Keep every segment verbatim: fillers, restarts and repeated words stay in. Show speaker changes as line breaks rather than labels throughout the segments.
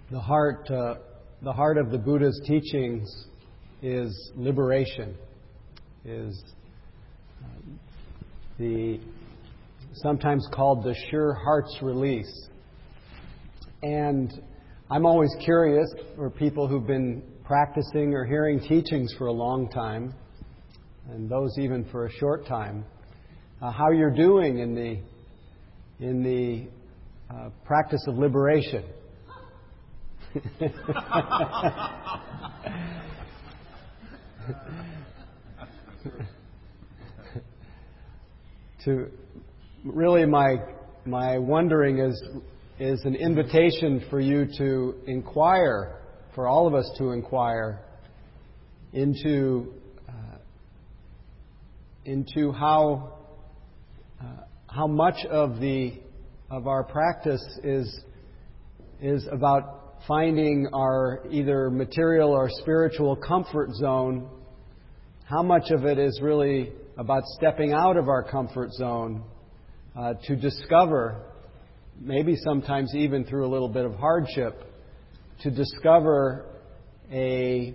The heart, uh, the heart of the Buddha's teachings is liberation, is uh, the sometimes called the sure heart's release. And I'm always curious for people who've been practicing or hearing teachings for a long time, and those even for a short time, uh, how you're doing in the in the uh, practice of liberation. to really my my wondering is is an invitation for you to inquire, for all of us to inquire into uh, into how uh, how much of the of our practice is is about finding our either material or spiritual comfort zone. How much of it is really about stepping out of our comfort zone uh, to discover, maybe sometimes even through a little bit of hardship, to discover a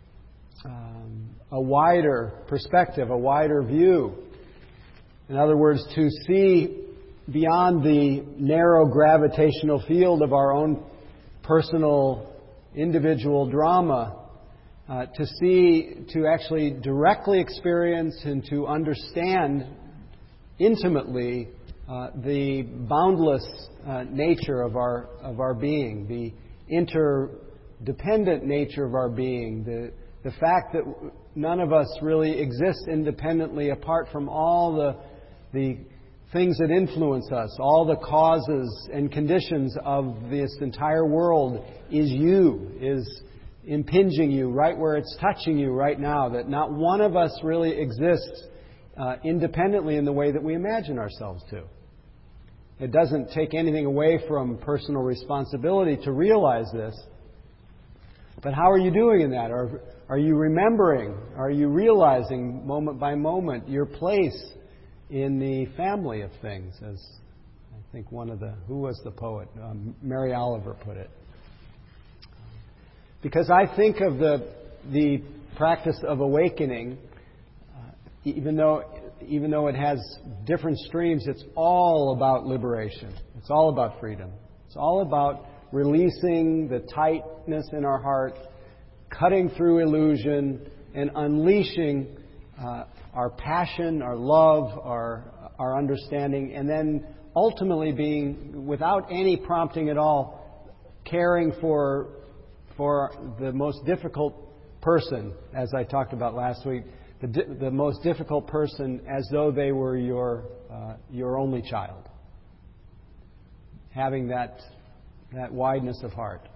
um, a wider perspective, a wider view. In other words, to see beyond the narrow gravitational field of our own personal, individual drama, uh, to see, to actually directly experience and to understand intimately uh, the boundless uh, nature of our of our being, the interdependent nature of our being, the the fact that none of us really exists independently apart from all the the things that influence us, all the causes and conditions of this entire world is you, is impinging you right where it's touching you right now, that not one of us really exists uh, independently in the way that we imagine ourselves to. It doesn't take anything away from personal responsibility to realize this. But how are you doing in that? Are, are you remembering, are you realizing moment by moment your place in the family of things, as I think one of the, who was the poet? Um, Mary Oliver put it. Because I think of the the practice of awakening, uh, even though even though it has different streams, it's all about liberation. It's all about freedom. It's all about releasing the tightness in our heart, cutting through illusion, and unleashing uh, our passion, our love, our our understanding, and then ultimately being, without any prompting at all, caring for for the most difficult person, as I talked about last week, the di- the most difficult person as though they were your uh, your only child. Having that that wideness of heart.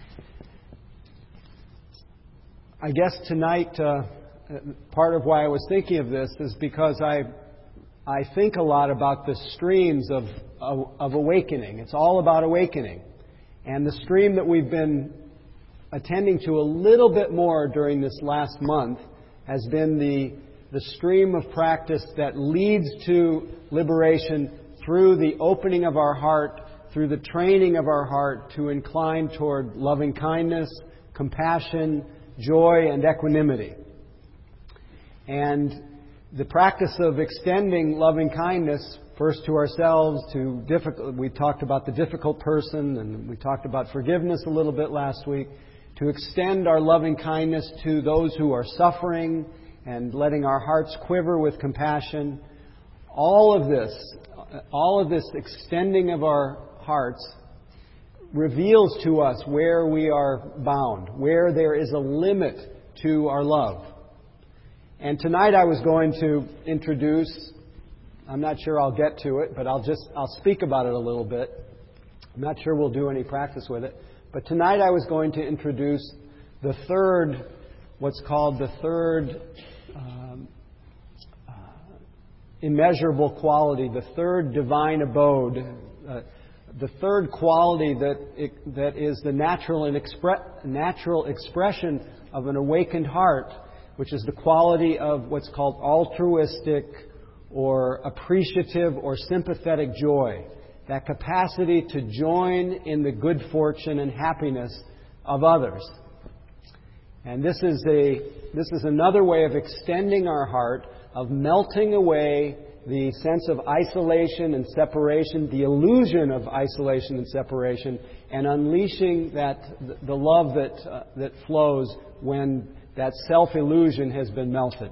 I guess tonight. Uh, Part of why I was thinking of this is because I I think a lot about the streams of, of of awakening. It's all about awakening. And the stream that we've been attending to a little bit more during this last month has been the the stream of practice that leads to liberation through the opening of our heart, through the training of our heart to incline toward loving kindness, compassion, joy, and equanimity. And the practice of extending loving kindness first to ourselves, to difficult, we talked about the difficult person, and we talked about forgiveness a little bit last week, to extend our loving kindness to those who are suffering and letting our hearts quiver with compassion. All of this, all of this extending of our hearts reveals to us where we are bound, where there is a limit to our love. And tonight I was going to introduce, I'm not sure I'll get to it, but I'll just, I'll speak about it a little bit. I'm not sure we'll do any practice with it. But tonight I was going to introduce the third, what's called the third um, uh, immeasurable quality, the third divine abode, uh, the third quality that it, that is the natural and expre- natural expression of an awakened heart, which is the quality of what's called altruistic or appreciative or sympathetic joy. that capacity to join in the good fortune and happiness of others. And this is a this is another way of extending our heart, of melting away the sense of isolation and separation, the illusion of isolation and separation, and unleashing that the love that uh, that flows when that self-illusion has been melted.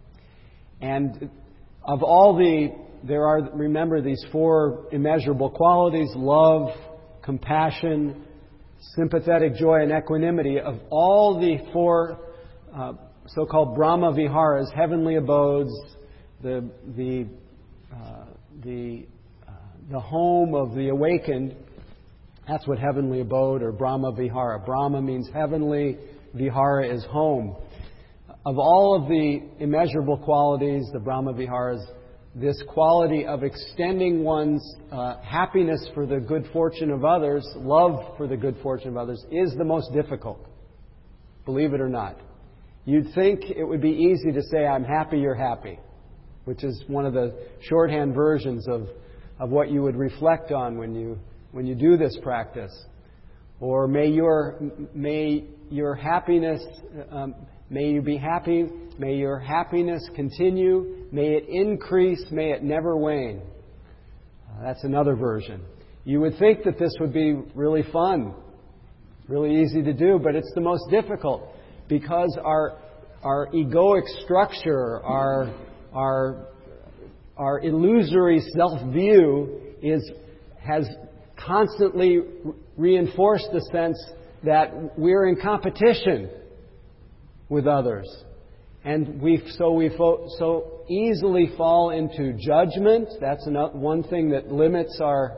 And of all the, there are, remember, these four immeasurable qualities: love, compassion, sympathetic joy, and equanimity. Of all the four uh, so-called Brahma Viharas, heavenly abodes, the the uh, the uh, the home of the awakened. That's what heavenly abode or Brahma Vihara. Brahma means heavenly. Vihara is home. Of all of the immeasurable qualities, the Brahma Viharas, this quality of extending one's uh, happiness for the good fortune of others, love for the good fortune of others, is the most difficult. Believe it or not. You'd think it would be easy to say, "I'm happy you're happy," which is one of the shorthand versions of, of what you would reflect on when you when you do this practice. Or may your may your happiness um, may you be happy. May your happiness continue. May it increase. May it never wane. Uh, that's another version. You would think that this would be really fun, really easy to do, but it's the most difficult because our our egoic structure, our our our illusory self-view is has constantly reinforced the sense that we're in competition with others. And we so we fo- so easily fall into judgment. That's another, one thing that limits our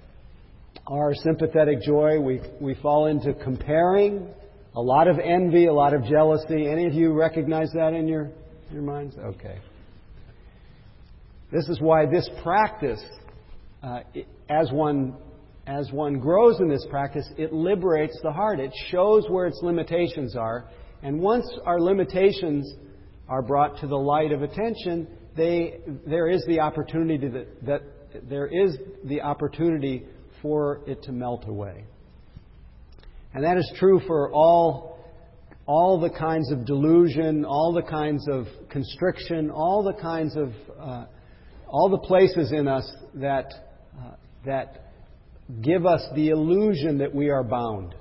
our sympathetic joy. We we fall into comparing, a lot of envy, a lot of jealousy. Any of you recognize that in your your minds? Okay. This is why this practice, uh, as one as one grows in this practice, it liberates the heart. It shows where its limitations are. And once our limitations are brought to the light of attention, they, there is the opportunity that, that there is the opportunity for it to melt away. And that is true for all, all the kinds of delusion, all the kinds of constriction, all the kinds of, uh, all the places in us that uh, that give us the illusion that we are bound.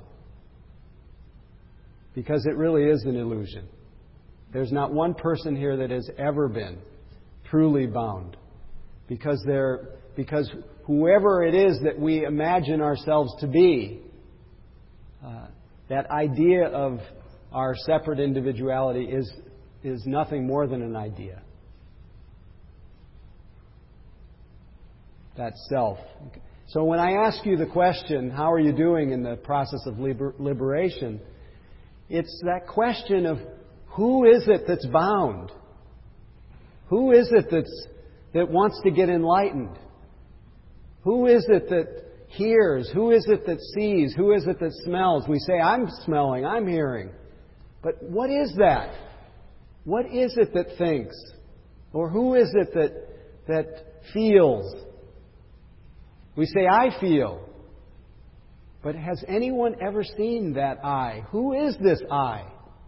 Because it really is an illusion. There's not one person here that has ever been truly bound. Because there, because whoever it is that we imagine ourselves to be, uh, that idea of our separate individuality is, is nothing more than an idea. That self. So when I ask you the question, how are you doing in the process of liber- liberation? It's that question of who is it that's bound? Who is it that's, that wants to get enlightened? Who is it that hears? Who is it that sees? Who is it that smells? We say, I'm smelling, I'm hearing. But what is that? What is it that thinks? Or who is it that, that feels? We say, I feel. But has anyone ever seen that I? Who is this I?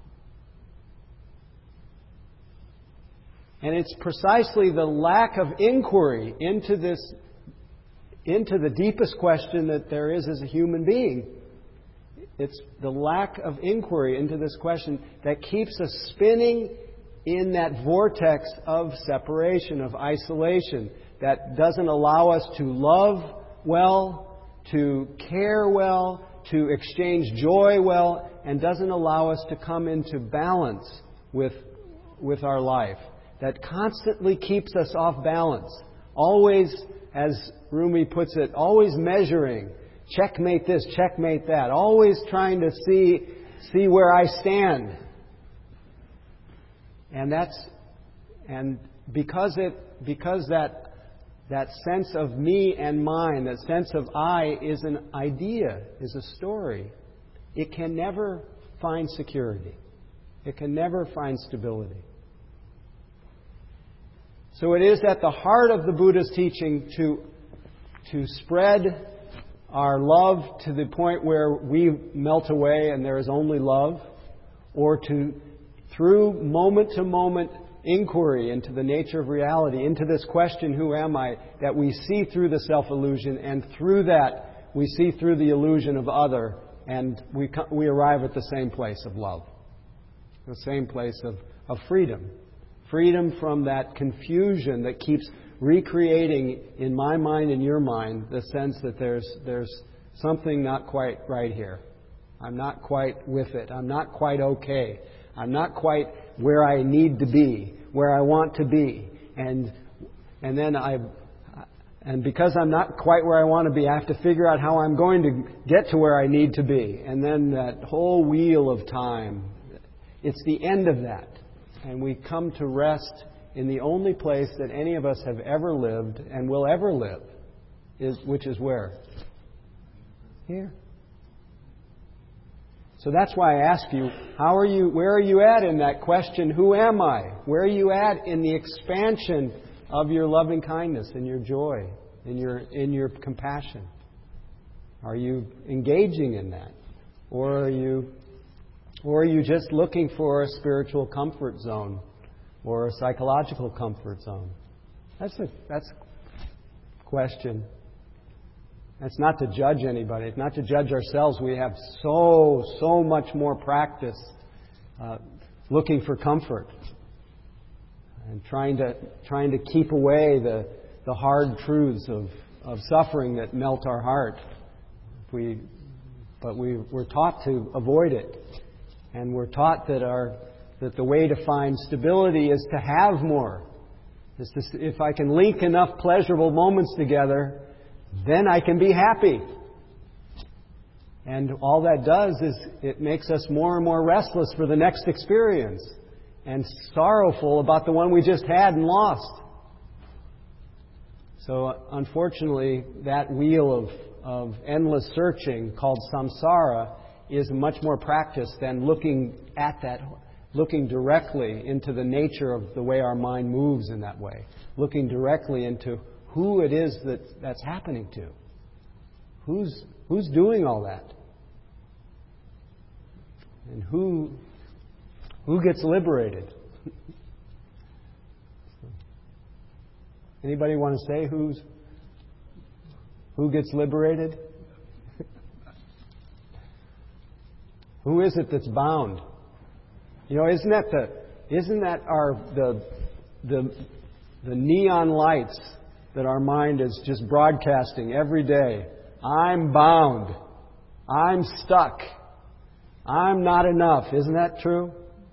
And it's precisely the lack of inquiry into this, into the deepest question that there is as a human being. It's the lack of inquiry into this question that keeps us spinning in that vortex of separation, of isolation, that doesn't allow us to love well, to care well, to exchange joy well, and doesn't allow us to come into balance with, with our life. That constantly keeps us off balance. Always, as Rumi puts it, always measuring. Checkmate this, checkmate that. Always trying to see, see where I stand. And that's, and because it, because that, that sense of me and mine, that sense of I is an idea, is a story, it can never find security. It can never find stability. So it is at the heart of the Buddha's teaching to, to spread our love to the point where we melt away and there is only love, or to, through moment-to-moment inquiry into the nature of reality, into this question, who am I, that we see through the self-illusion, and through that we see through the illusion of other, and we we arrive at the same place of love, the same place of, of freedom. Freedom from that confusion that keeps recreating in my mind and your mind the sense that there's there's something not quite right here. I'm not quite with it. I'm not quite okay. I'm not quite where I need to be, where I want to be. And and then I and because I'm not quite where I want to be, I have to figure out how I'm going to get to where I need to be. And then that whole wheel of time, it's the end of that. And we come to rest in the only place that any of us have ever lived and will ever live, is which is where? Here. So that's why I ask you, how are you, where are you at in that question, who am I? Where are you at in the expansion of your loving kindness and your joy, in your in your compassion? Are you engaging in that? Or are you or are you just looking for a spiritual comfort zone or a psychological comfort zone? That's a that's a question. That's not to judge anybody. It's not to judge ourselves. We have so, so much more practice uh, looking for comfort and trying to trying to keep away the the hard truths of, of suffering that melt our heart. We, but we we're taught to avoid it, and we're taught that our that the way to find stability is to have more. Is to, if I can link enough pleasurable moments together, then I can be happy. And all that does is it makes us more and more restless for the next experience and sorrowful about the one we just had and lost. So unfortunately, that wheel of, of endless searching called samsara is much more practice than looking at that, looking directly into the nature of the way our mind moves in that way, looking directly into who it is that that's happening to. Who's who's doing all that? And who who gets liberated? Anybody want to say who's who gets liberated? Who is it that's bound? You know, isn't that the isn't that our the the the neon lights that our mind is just broadcasting every day? I'm bound. I'm stuck. I'm not enough. Isn't that true?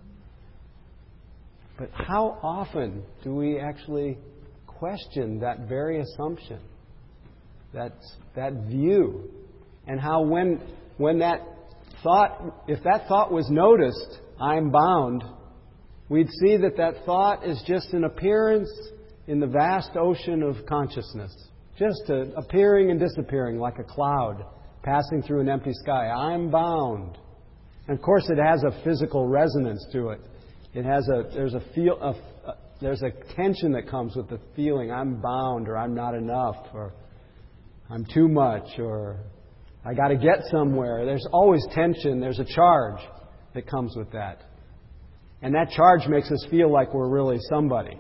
But how often do we actually question that very assumption, that that view, and how when when that thought, if that thought was noticed, I'm bound, we'd see that that thought is just an appearance in the vast ocean of consciousness, just a, appearing and disappearing like a cloud passing through an empty sky. I'm bound. And of course, it has a physical resonance to it. It has a there's a feel a, a, there's a tension that comes with the feeling I'm bound, or I'm not enough, or I'm too much, or I got to get somewhere. There's always tension. There's a charge that comes with that, and that charge makes us feel like we're really somebody.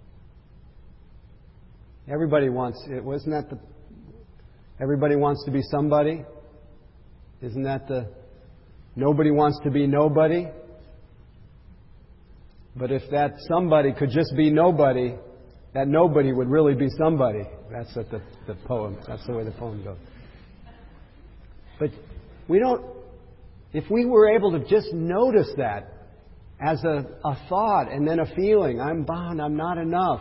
Everybody wants it. Wasn't that the? Everybody wants to be somebody. Isn't that the? Nobody wants to be nobody. But if that somebody could just be nobody, that nobody would really be somebody. That's what the, the poem. That's the way the poem goes. But we don't. If we were able to just notice that as a, a thought and then a feeling, I'm bound. I'm not enough.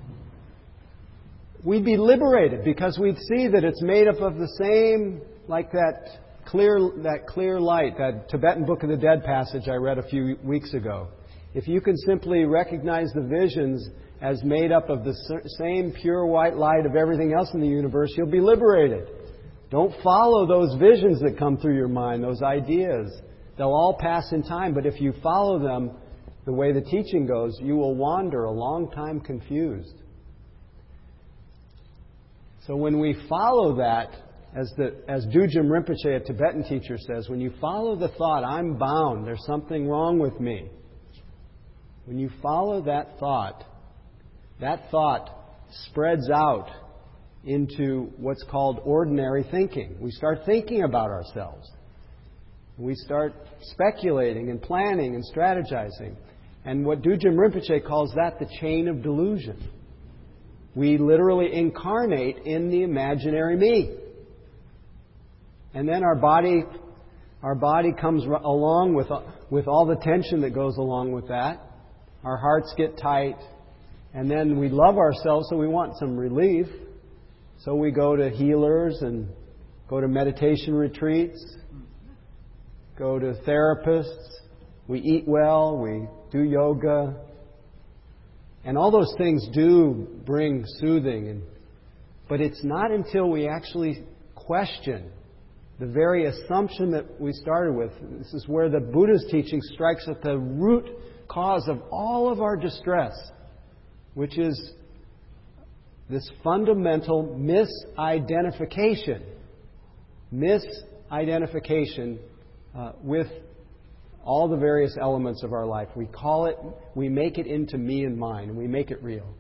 We'd be liberated, because we'd see that it's made up of the same, like that clear, that clear light, that Tibetan Book of the Dead passage I read a few weeks ago. If you can simply recognize the visions as made up of the same pure white light of everything else in the universe, you'll be liberated. Don't follow those visions that come through your mind, those ideas. They'll all pass in time, but if you follow them the way the teaching goes, you will wander a long time confused. So when we follow that, as the as Dujim Rinpoche, a Tibetan teacher, says, when you follow the thought, I'm bound, there's something wrong with me. When you follow that thought, that thought spreads out into what's called ordinary thinking. We start thinking about ourselves. We start speculating and planning and strategizing. And what Dujim Rinpoche calls that the chain of delusion. We literally incarnate in the imaginary me. And then our body, our body comes along with, with all the tension that goes along with that. Our hearts get tight. And then we love ourselves, so we want some relief. So we go to healers and go to meditation retreats, go to therapists. We eat well, we do yoga. And all those things do bring soothing. And, but it's not until we actually question the very assumption that we started with. This is where the Buddha's teaching strikes at the root cause of all of our distress, which is this fundamental misidentification. Misidentification uh, with all the various elements of our life. We call it, we make it into me and mine, and we make it real.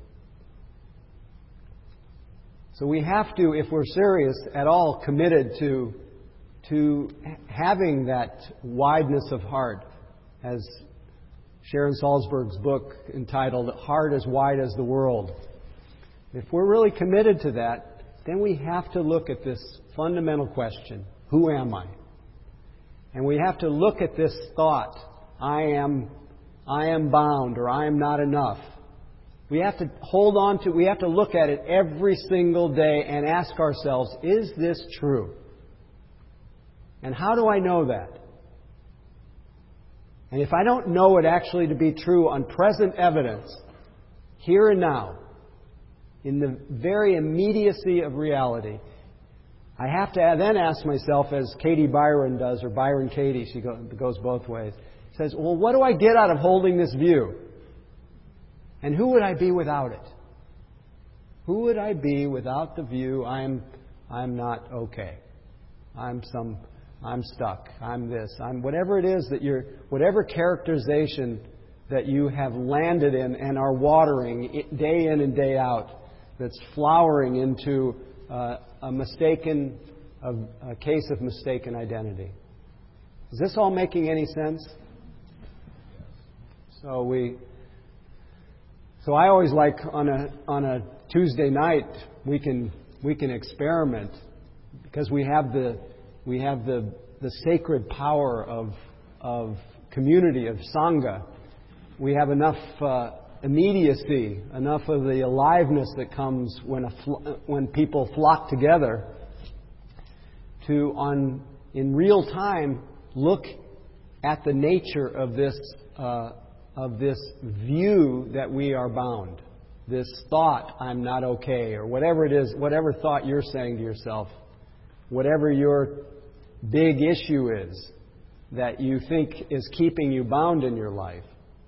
So we have to, if we're serious at all committed to, to having that wideness of heart, as Sharon Salzberg's book entitled Heart as Wide as the World. If we're really committed to that, then we have to look at this fundamental question, who am I? And we have to look at this thought, I am, I am bound, or I am not enough. We have to hold on to, we have to look at it every single day and ask ourselves, is this true? And how do I know that? And if I don't know it actually to be true on present evidence, here and now, in the very immediacy of reality, I have to then ask myself, as Katie Byron does, or Byron Katie, she goes both ways, says, well, what do I get out of holding this view? And who would I be without it? Who would I be without the view, I'm, I'm not okay. I'm some... I'm stuck. I'm this. I'm whatever it is that you're, whatever characterization that you have landed in and are watering day in and day out, that's flowering into uh, a mistaken, a, a case of mistaken identity. Is this all making any sense? So we, so I always like on a on a Tuesday night we can we can experiment because we have the. We have the, the sacred power of, of community, of Sangha. We have enough uh, immediacy, enough of the aliveness that comes when, a fl- when people flock together to, on, in real time, look at the nature of this, uh, of this view that we are bound. This thought, I'm not okay, or whatever it is, whatever thought you're saying to yourself. Whatever your big issue is that you think is keeping you bound in your life,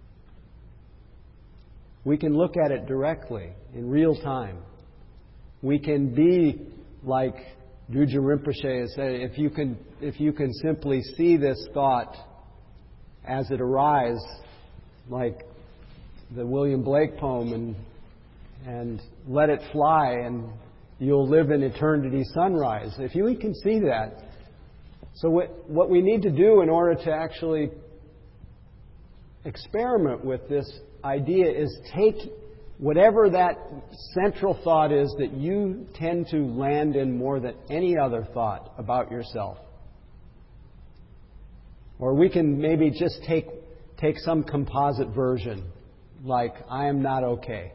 we can look at it directly, in real time. We can be like Dujim Rinpoche has said, if you can, if you can simply see this thought as it arises, like the William Blake poem, and, and let it fly, and you'll live in eternity sunrise. If you can see that. So what, what we need to do in order to actually experiment with this idea is take whatever that central thought is that you tend to land in more than any other thought about yourself. Or we can maybe just take, take some composite version, like, I am not okay.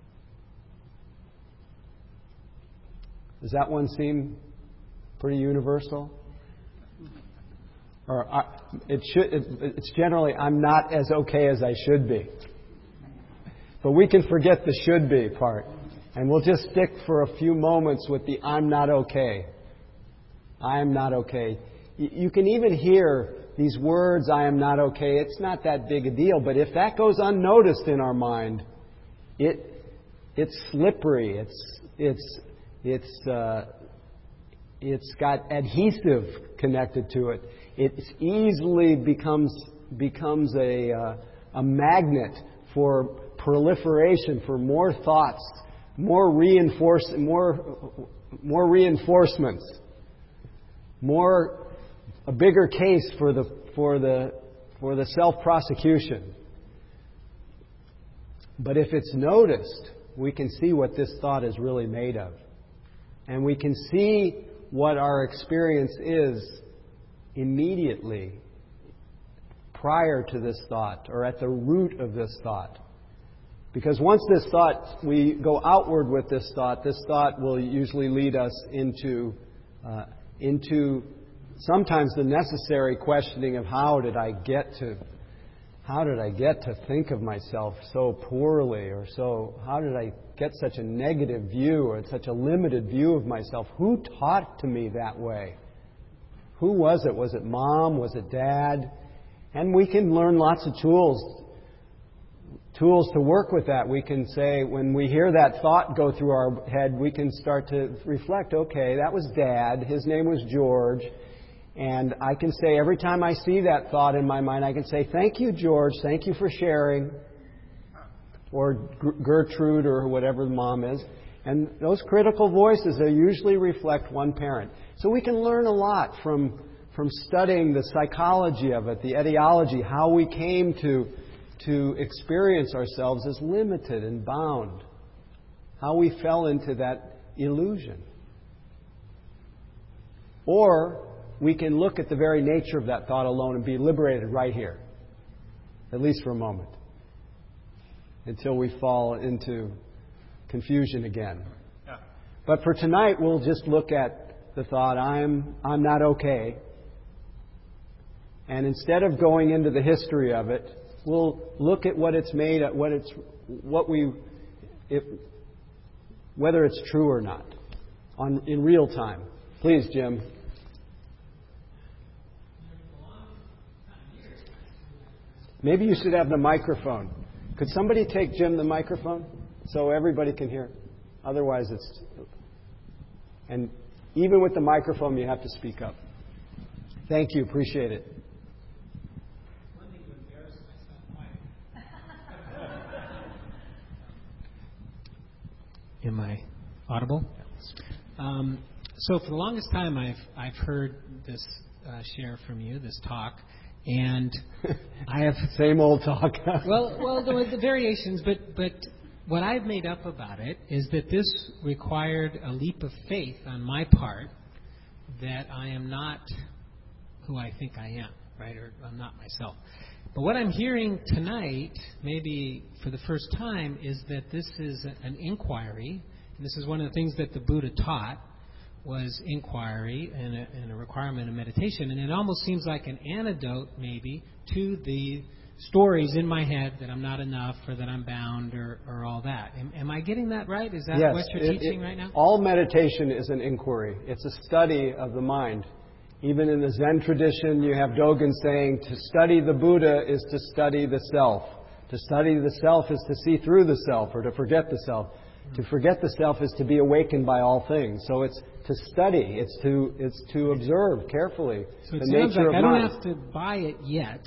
Does that one seem pretty universal? Or uh, it should. It, it's generally, I'm not as okay as I should be. But we can forget the should be part. And we'll just stick for a few moments with the I'm not okay. I'm not okay. Y- you can even hear these words, I am not okay. It's not that big a deal. But if that goes unnoticed in our mind, it it's slippery. It's it's It's uh, it's got adhesive connected to it. It easily becomes becomes a uh, a magnet for proliferation, for more thoughts, more reinforce, more more reinforcements, more a bigger case for the for the for the self-prosecution. But if it's noticed, we can see what this thought is really made of. And we can see what our experience is immediately prior to this thought, or at the root of this thought. Because once this thought, we go outward with this thought, this thought will usually lead us into, uh, into sometimes the necessary questioning of how did I get to, how did I get to think of myself so poorly, or so, how did I get such a negative view or such a limited view of myself? Who taught to me that way? Who was it? Was it mom? Was it dad? And we can learn lots of tools, tools to work with that. We can say, when we hear that thought go through our head, we can start to reflect, okay, that was Dad. His name was George. And I can say, every time I see that thought in my mind, I can say, thank you, George. Thank you for sharing. Or Gertrude, or whatever the mom is. And those critical voices, they usually reflect one parent. So we can learn a lot from from studying the psychology of it, the etiology, how we came to to experience ourselves as limited and bound, how we fell into that illusion. Or we can look at the very nature of that thought alone and be liberated right here, at least for a moment, until we fall into confusion again. Yeah. But for tonight, we'll just look at the thought, I'm I'm not okay. And instead of going into the history of it, we'll look at what it's made of, what it's, what we, it, whether it's true or not, on in real time. Please, Jim. Maybe you should have the microphone. Could somebody take Jim the microphone so everybody can hear? Otherwise, it's... And even with the microphone, you have to speak up. Thank you. Appreciate it.
Am I audible? Um, so for the longest time, I've I've heard this uh, share from you, this talk, and I have
same old talk.
well, well, the, the variations, but but what I've made up about it is that this required a leap of faith on my part that I am not who I think I am, right? Or I'm not myself. But what I'm hearing tonight, maybe for the first time, is that this is an inquiry, and this is one of the things that the Buddha taught, was inquiry and a, and a requirement of meditation. And it almost seems like an antidote, maybe, to the stories in my head that I'm not enough, or that I'm bound, or, or all that. Am, am I getting that right? Is that
yes,
what you're
it,
teaching
it,
right now?
All meditation is an inquiry. It's a study of the mind. Even in the Zen tradition, you have Dogen saying, to study the Buddha is to study the self. To study the self is to see through the self, or to forget the self. To forget the self is to be awakened by all things. So it's to study. It's to it's to observe carefully
so it
the
sounds
nature
like
of
I
mind.
don't have to buy it yet.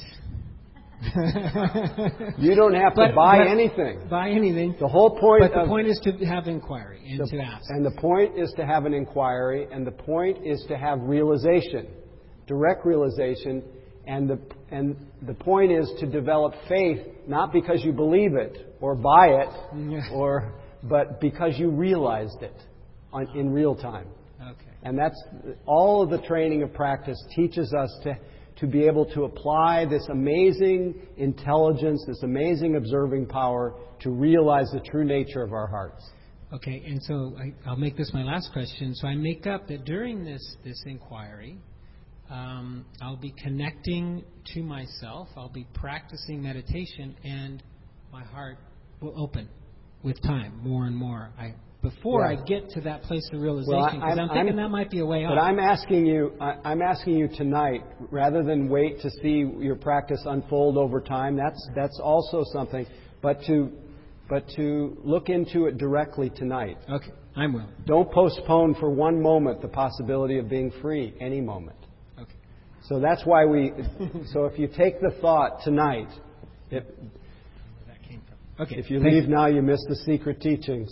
You don't have to
but,
buy
but
anything.
Buy anything.
The whole point
But the
of,
point is to have inquiry and
the,
to ask.
And the point is to have an inquiry, and the point is to have realization, direct realization, and the and the point is to develop faith, not because you believe it or buy it, or but because you realized it on, in real time.
Okay.
And that's all of the training of practice teaches us to. to be able to apply this amazing intelligence, this amazing observing power to realize the true nature of our hearts.
Okay, and so I, I'll make this my last question. So I make up that during this, this inquiry, um, I'll be connecting to myself, I'll be practicing meditation, and my heart will open with time more and more. I Before yeah. I get to that place of realization, because well, I'm, I'm thinking I'm, that might be a way
but
off.
But I'm asking you, I, I'm asking you tonight, rather than wait to see your practice unfold over time. That's that's also something. But to but to look into it directly tonight.
Okay. I'm willing.
Don't postpone for one moment the possibility of being free any moment.
Okay.
So that's why we. So if you take the thought tonight, it,
Where that came from. Okay.
if you
Thank
leave now, you miss the secret teachings.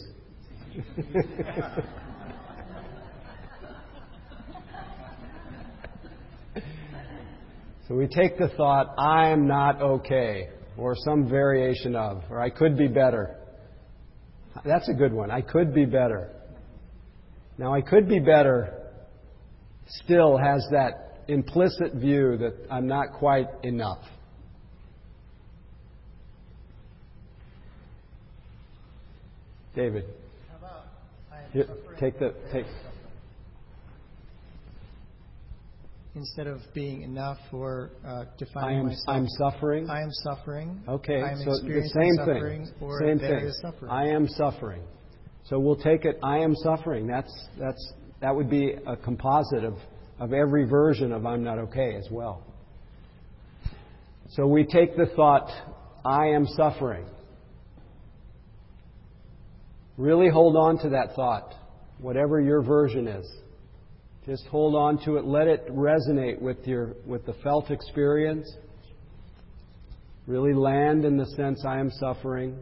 So we take the thought, I am not okay, or some variation of, or I could be better. That's a good one. I could be better. Now, I could be better still has that implicit view that I'm not quite enough. David.
How about I am
Here,
suffering
take the take.
instead of being enough or uh,
I
defining
am
myself?
I'm suffering.
I am suffering.
Okay,
I am
so the
experiencing
same
suffering,
thing.
or
Same
there
thing.
is suffering.
I am suffering. So we'll take it. I am suffering. That's that's that would be a composite of of every version of I'm not okay as well. So we take the thought, I am suffering. Really hold on to that thought, whatever your version is. Just hold on to it. Let it resonate with your with the felt experience. Really land in the sense I am suffering.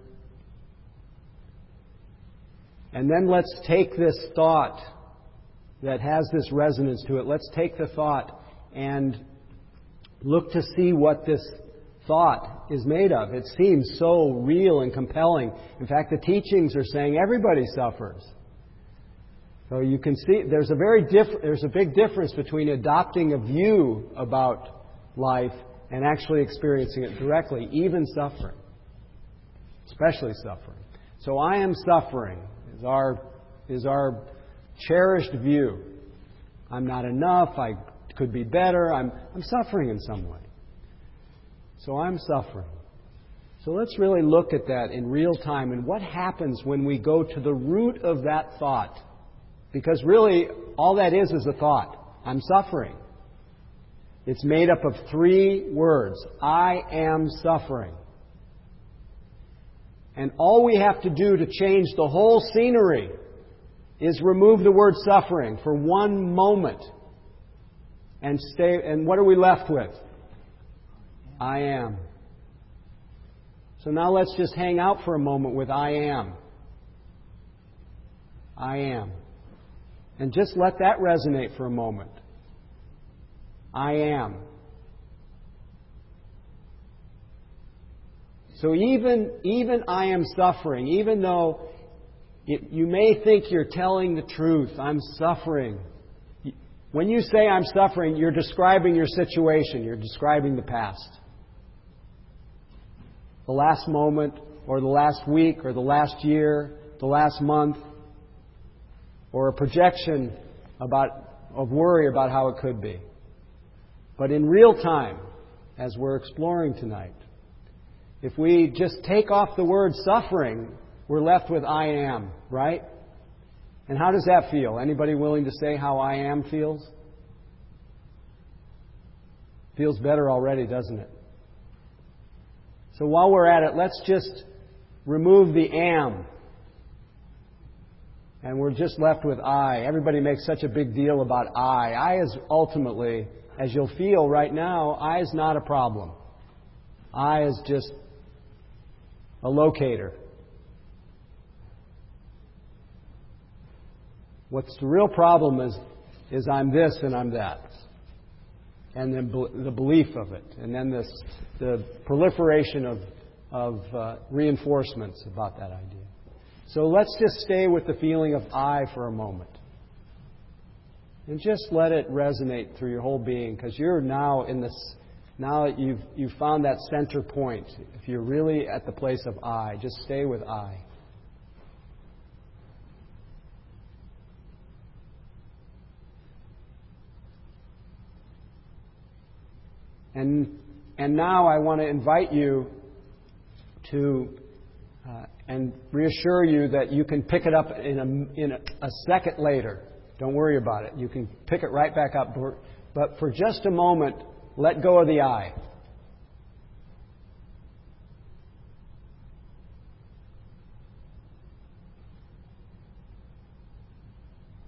And then let's take this thought that has this resonance to it. Let's take the thought and look to see what this thought is made of. It seems so real and compelling. In fact, the teachings are saying everybody suffers. So you can see there's a very diff- there's a big difference between adopting a view about life and actually experiencing it directly, even suffering, especially suffering. So I am suffering is our is our cherished view. I'm not enough. I could be better. I'm I'm suffering in some way. So I'm suffering. So let's really look at that in real time and what happens when we go to the root of that thought. Because really, all that is is a thought. I'm suffering. It's made up of three words. I am suffering. And all we have to do to change the whole scenery is remove the word suffering for one moment. And stay. And what are we left with? I am. So now let's just hang out for a moment with I am. I am. And just let that resonate for a moment. I am. So even, even I am suffering, even though it, you may think you're telling the truth, I'm suffering. When you say I'm suffering, you're describing your situation. You're describing the past. The last moment, or the last week, or the last year, the last month, or a projection about of worry about how it could be. But in real time, as we're exploring tonight, if we just take off the word suffering, we're left with I am, right? And how does that feel? Anybody willing to say how I am feels? Feels better already, doesn't it? So while we're at it, let's just remove the am. And we're just left with I. Everybody makes such a big deal about I. I is ultimately, as you'll feel right now, I is not a problem. I is just a locator. What's the real problem is, is I'm this and I'm that. And then the belief of it. And then this, the proliferation of, of uh, reinforcements about that idea. So let's just stay with the feeling of I for a moment. And just let it resonate through your whole being, because you're now in this, now that you've, you've found that center point. If you're really at the place of I, just stay with I. And, and now I want to invite you to uh, and reassure you that you can pick it up in a, in a, a second later. Don't worry about it. You can pick it right back up. But for just a moment, let go of the I.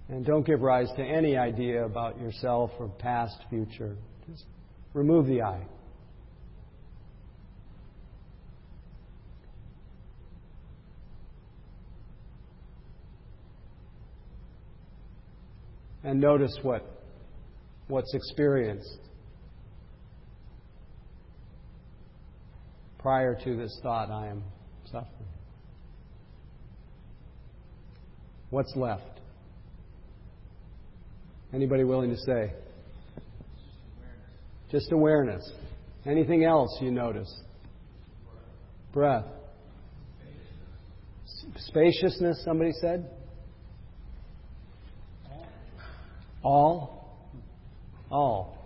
And don't give rise to any idea about yourself or past, future. Just remove the I. And notice what what's experienced prior to this thought, I am suffering. What's left? Anybody willing to say? Just awareness. Anything else you notice? Breath. Spaciousness, somebody said? All? All.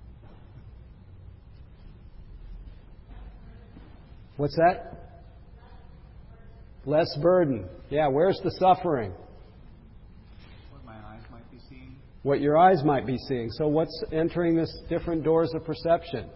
What's that? Less burden. Yeah, where's the suffering?
What my eyes might be seeing.
What your eyes might be seeing. So what's entering this different doors of perception?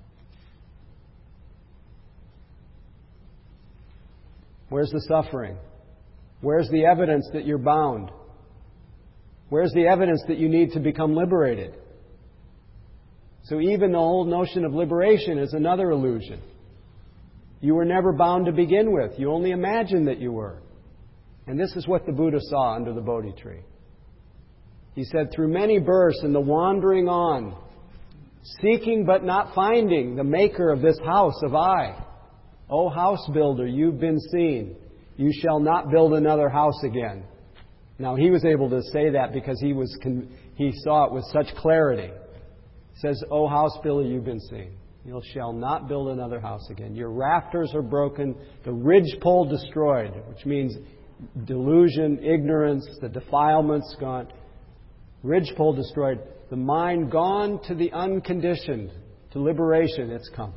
Where's the suffering? Where's the evidence that you're bound? Where's the evidence that you need to become liberated? So even the whole notion of liberation is another illusion. You were never bound to begin with. You only imagined that you were. And this is what the Buddha saw under the Bodhi tree. He said, through many births and the wandering on, seeking but not finding the maker of this house of I. O house builder, you've been seen. You shall not build another house again. Now, he was able to say that because he was con- he saw it with such clarity. He says, O house builder, you've been seen. You shall not build another house again. Your rafters are broken, the ridgepole destroyed, which means delusion, ignorance, the defilements gone. Ridgepole destroyed. The mind gone to the unconditioned, to liberation, it's come.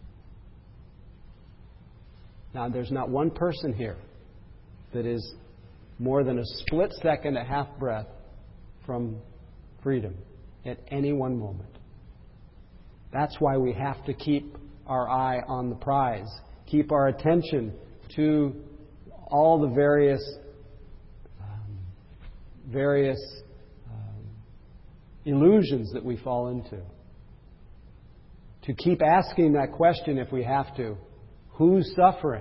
Now, there's not one person here that is more than a split second, a half breath from freedom at any one moment. That's why we have to keep our eye on the prize, keep our attention to all the various um, various um, illusions that we fall into. To keep asking that question if we have to. Who's suffering?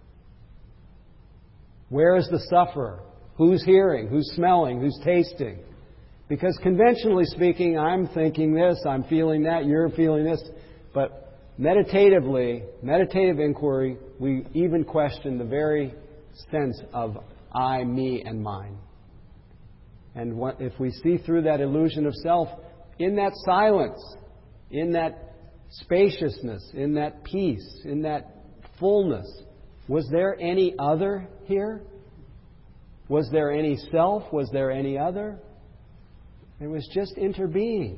Where is the sufferer? Who's hearing? Who's smelling? Who's tasting? Because conventionally speaking, I'm thinking this, I'm feeling that, you're feeling this. But meditatively, meditative inquiry, we even question the very sense of I, me, and mine. And what, if we see through that illusion of self, in that silence, in that spaciousness, in that peace, in that fullness, was there any other here? Was there any self? Was there any other? It was just interbeing.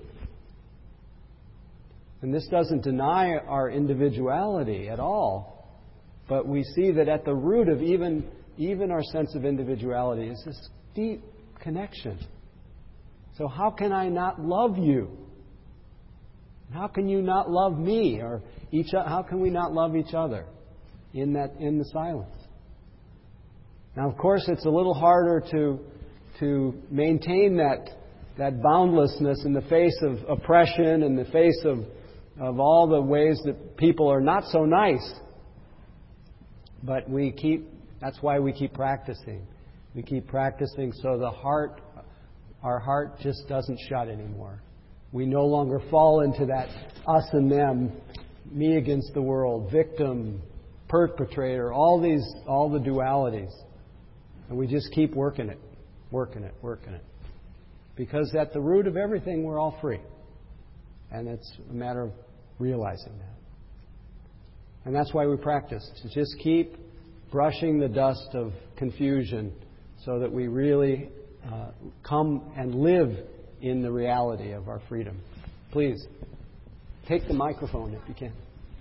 And this doesn't deny our individuality at all. But we see that at the root of even, even our sense of individuality is this deep connection. So how can I not love you? How can you not love me? Or each, how can we not love each other in that in the silence? Now, of course, it's a little harder to to maintain that that boundlessness in the face of oppression, in the face of of all the ways that people are not so nice. But we keep. That's why we keep practicing. We keep practicing so the heart, our heart, just doesn't shut anymore. We no longer fall into that us and them, me against the world, victim, perpetrator, all these, all the dualities. And we just keep working it, working it, working it. Because at the root of everything, we're all free. And it's a matter of realizing that. And that's why we practice, to just keep brushing the dust of confusion so that we really uh, come and live in the reality of our freedom. Please, take the microphone if you can.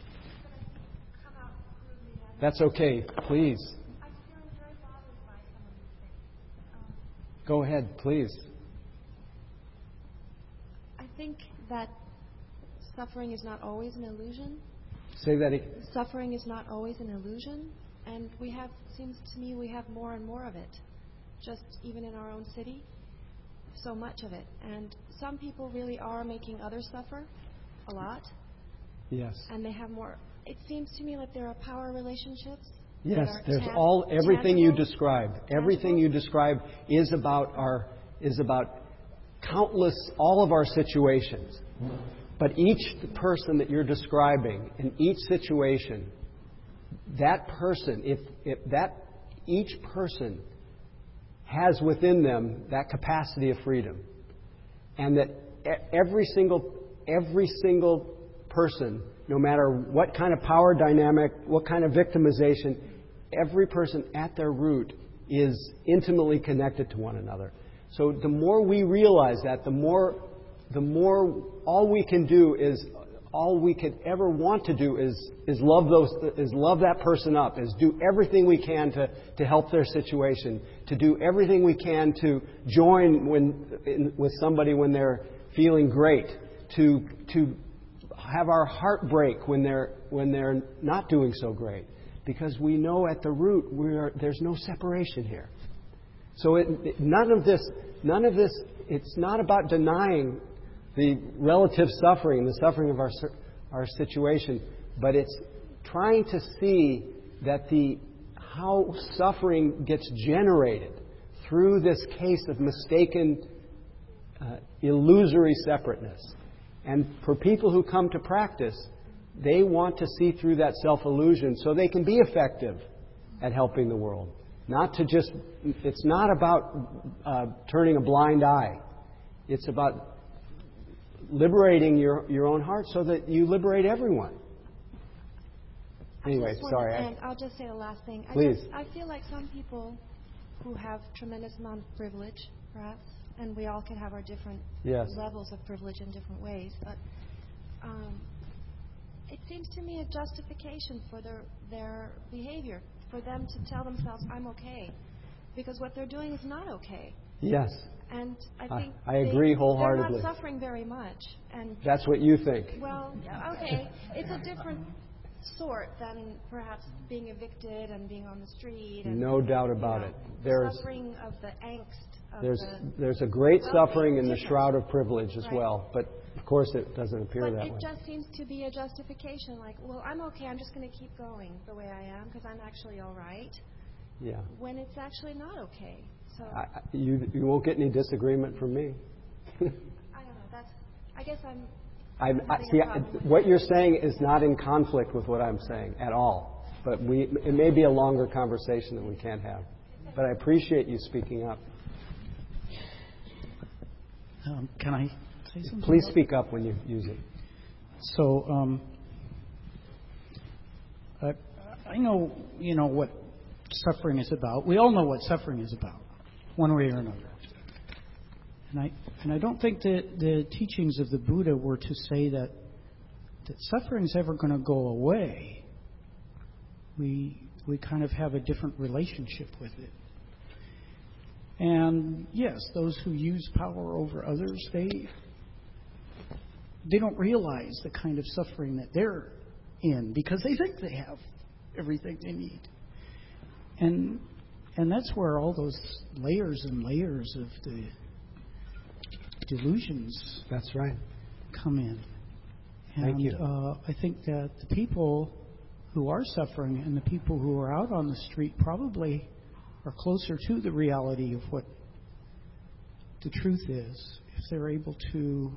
That's okay. Please. Go ahead, please.
I think that suffering is not always an illusion.
Say that again.
Suffering is not always an illusion, and we have, seems to me, we have more and more of it. Just even in our own city, so much of it. And some people really are making others suffer a lot.
Yes.
And they have more. It seems to me like there are power relationships.
Yes,
that are
there's
tan-
all everything you
tangible.
described. Everything you described is about our is about countless all of our situations. But each person that you're describing in each situation, that person, if if that each person has within them that capacity of freedom, and that every single every single person, no matter what kind of power dynamic, what kind of victimization, every person at their root is intimately connected to one another. So the more we realize that, the more the more all we can do is all we could ever want to do is is love those is love that person up, is do everything we can to, to help their situation, to do everything we can to join when in, with somebody when they're feeling great, to to have our heart break when they're when they're not doing so great, because we know at the root we are, there's no separation here. So it, it, none of this none of this it's not about denying the relative suffering, the suffering of our our situation, but it's trying to see that the how suffering gets generated through this case of mistaken, uh, illusory separateness. And for people who come to practice, they want to see through that self-illusion so they can be effective at helping the world. Not to just, it's not about uh, turning a blind eye. It's about liberating your, your own heart so that you liberate everyone. Anyway,
I
sorry.
And I'll just say the last thing. I
Please.
Just, I feel like some people who have tremendous amount of privilege, perhaps, and we all can have our different
Yes.
levels of privilege in different ways, but um, it seems to me a justification for their their behavior, for them to tell themselves, "I'm okay," because what they're doing is not okay.
Yes.
And I
I-
think
I agree
they,
wholeheartedly.
They're not suffering very much, and
That's what you think.
well, okay, it's a different sort than perhaps being evicted and being on the street. And,
No doubt about
you know,
it. There's
suffering of the angst. Of
there's
the,
there's a great
well,
suffering in the
different.
shroud of privilege as
Right.
well, but of course it doesn't appear
But
that
it
way.
just seems to be a justification, like, well, I'm okay. I'm just going to keep going the way I am because I'm actually all right.
Yeah.
When it's actually not okay. So
I, I- you you won't get any disagreement from me.
I don't know. That's. I guess I'm.
I, I
having a
see. I,
problem with
what
it.
you're saying is not in conflict with what I'm saying at all. But we it may be a longer conversation that we can't have. But I appreciate you speaking up.
Um, can I say something?
Please speak up when you use it.
So, um, I, I know, you know, what suffering is about. We all know what suffering is about, one way or another. And I and I don't think that the teachings of the Buddha were to say that that suffering is ever going to go away. We we kind of have a different relationship with it. And yes, those who use power over others, they they don't realize the kind of suffering that they're in because they think they have everything they need. And and that's where all those layers and layers of the delusions
That's right.
come in. And
Thank you.
Uh, I think that the people who are suffering and the people who are out on the street probably are closer to the reality of what the truth is if they're able to,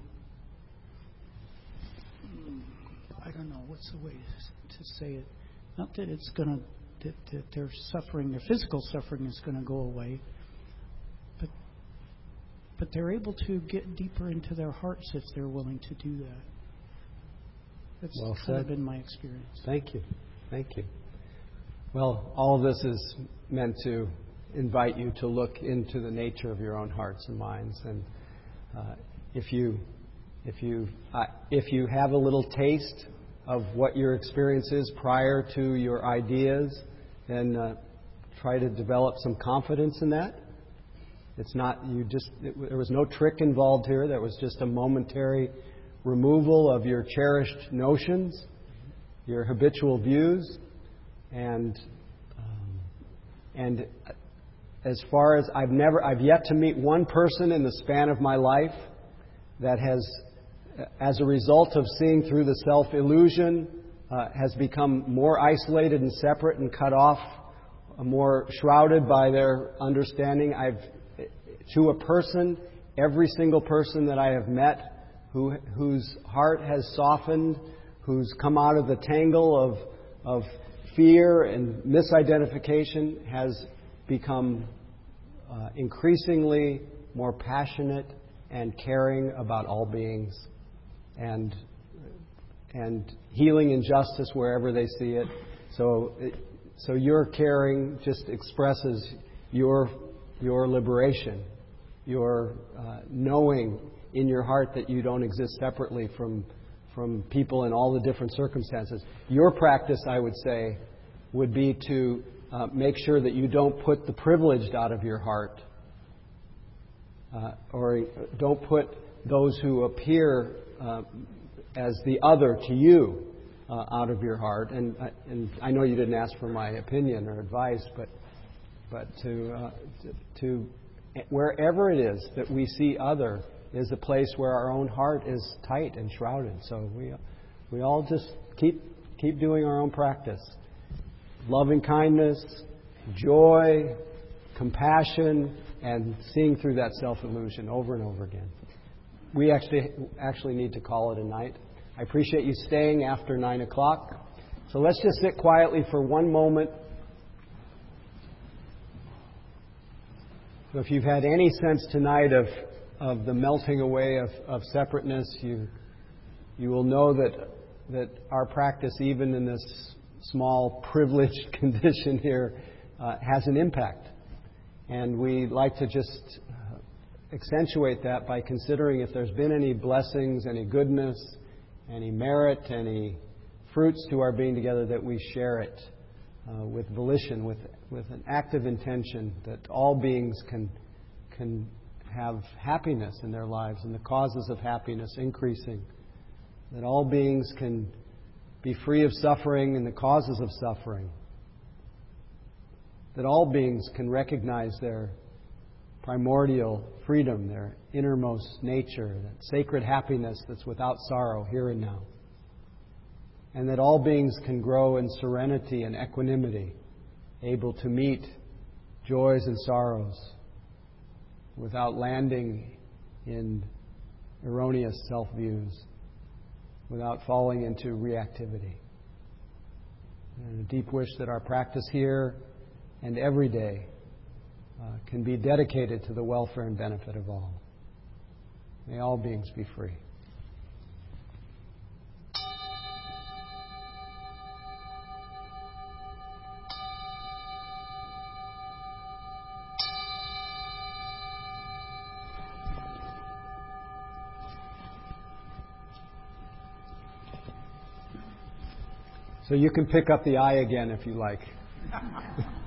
I don't know, what's the way to say it? Not that it's going to, that, that their suffering, their physical suffering is going to go away, but but they're able to get deeper into their hearts if they're willing to do that. That's
Well
kind of
said.
been my experience.
Thank you. Thank you. Well, all of this is meant to invite you to look into the nature of your own hearts and minds. And uh, if you if you uh, if you have a little taste of what your experience is prior to your ideas, then uh, try to develop some confidence in that. It's not you just it, there was no trick involved here. There was just a momentary removal of your cherished notions, your habitual views, and um, and as far as I've never, I've yet to meet one person in the span of my life that has, as a result of seeing through the self-illusion, uh, has become more isolated and separate and cut off, more shrouded by their understanding. I've, to a person, every single person that I have met who, whose heart has softened, who's come out of the tangle of, of fear and misidentification, has become uh, increasingly more passionate and caring about all beings, and and healing injustice wherever they see it. So, so your caring just expresses your your liberation, your uh, knowing in your heart that you don't exist separately from from people in all the different circumstances. Your practice, I would say, would be to uh, make sure that you don't put the privileged out of your heart, uh, or don't put those who appear uh, as the other to you uh, out of your heart. And, uh, and I know you didn't ask for my opinion or advice, but but to, uh, to to wherever it is that we see other is a place where our own heart is tight and shrouded. So we we all just keep keep doing our own practice. Loving kindness, joy, compassion, and seeing through that self-illusion over and over again. We actually actually need to call it a night. I appreciate you staying after nine o'clock. So let's just sit quietly for one moment. So if you've had any sense tonight of, of the melting away of, of separateness, you you will know that that our practice, even in this small privileged condition here, uh, has an impact. And we like to just uh, accentuate that by considering if there's been any blessings, any goodness, any merit, any fruits to our being together, that we share it uh, with volition, with with an active intention that all beings can can have happiness in their lives and the causes of happiness increasing, that all beings can be free of suffering and the causes of suffering, that all beings can recognize their primordial freedom, their innermost nature, that sacred happiness that's without sorrow here and now, and that all beings can grow in serenity and equanimity, able to meet joys and sorrows without landing in erroneous self-views, without falling into reactivity. And a deep wish that our practice here and every day uh, can be dedicated to the welfare and benefit of all. May all beings be free. So you can pick up the eye again if you like.